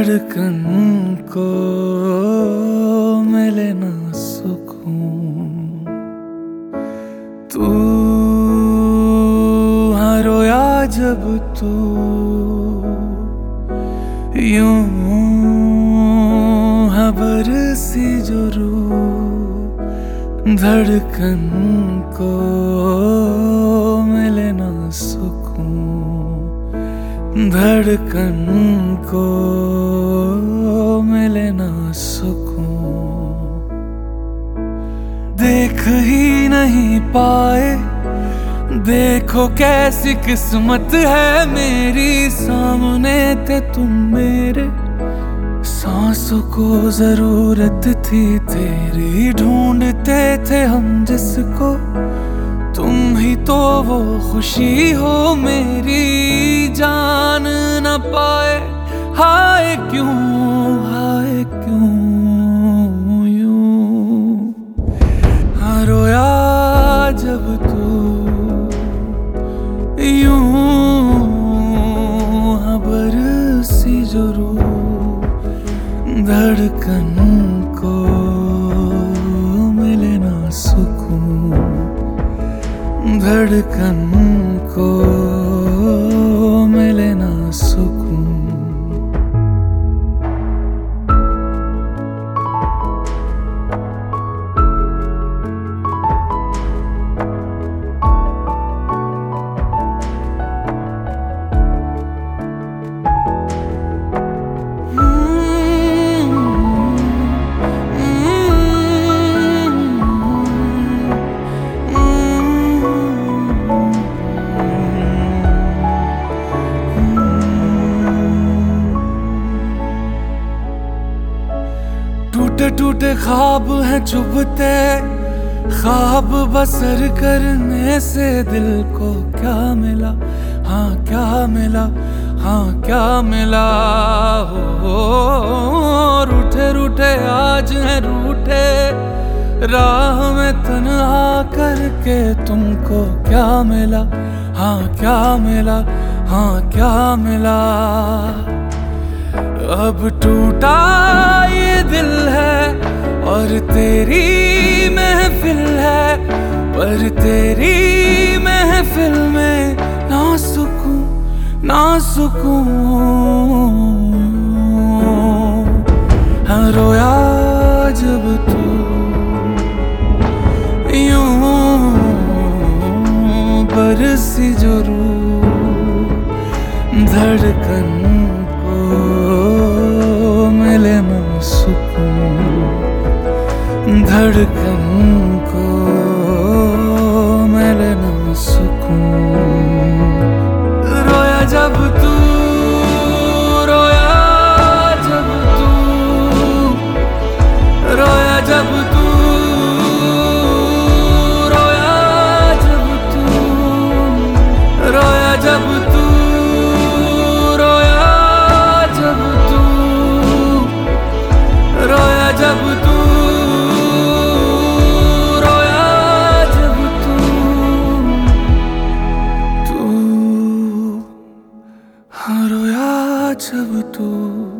धड़कन को मिले ना सुकून। तू हाँ रोया जब तू यूं हाँ बरसी जो रूह, धड़कन को मिले ना सुकून। धड़कन को मिले ना सुकून। देख ही नहीं पाए, देखो कैसी किस्मत है मेरी, सामने थे तुम मेरे। सांसों को जरूरत थी तेरी, ढूंढते थे हम जिसको, तुम ही तो वो खुशी हो मेरी। जान न पाए हाय क्यों यूं। हाँ रोया जब तू यूं हाँ बरसी जो रूह, धड़कन को मिले ना सुकून। धड़कन को मिले ना सुकून। टूटे टूटे ख्वाब हैं चुभते, ख्वाब बसर करने से दिल को क्या मिला, हाँ क्या मिला, हाँ क्या मिला। हो रूठे रूठे आज हैं रूठे, राह में तन्हा करके तुमको क्या मिला, हाँ क्या मिला, हाँ क्या मिला। अब टूटा ये दिल है और तेरी महफिल है, पर तेरी महफिल में ना सुकून ना सुकून। हाँ रोया जब तू यूं बरसी जो रूह, धड़कन मिले ना सुकून। धड़कन को मिले ना सुकून। रोया जब तू रोया जब तू रोया जब तू रोया जब तू रोया जब तू रोया जब तू रोया जब तू हाँ रोया जब तू।